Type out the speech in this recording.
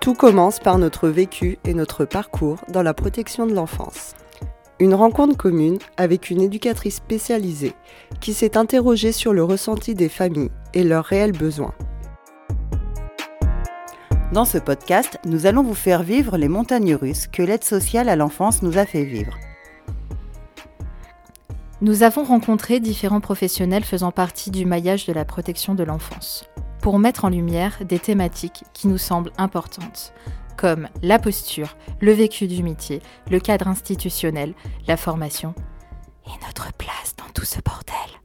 Tout commence par notre vécu et notre parcours dans la protection de l'enfance. Une rencontre commune avec une éducatrice spécialisée qui s'est interrogée sur le ressenti des familles et leurs réels besoins. Dans ce podcast, nous allons vous faire vivre les montagnes russes que l'aide sociale à l'enfance nous a fait vivre. Nous avons rencontré différents professionnels faisant partie du maillage de la protection de l'enfance, pour mettre en lumière des thématiques qui nous semblent importantes, comme la posture, le vécu du métier, le cadre institutionnel, la formation et notre place dans tout ce bordel.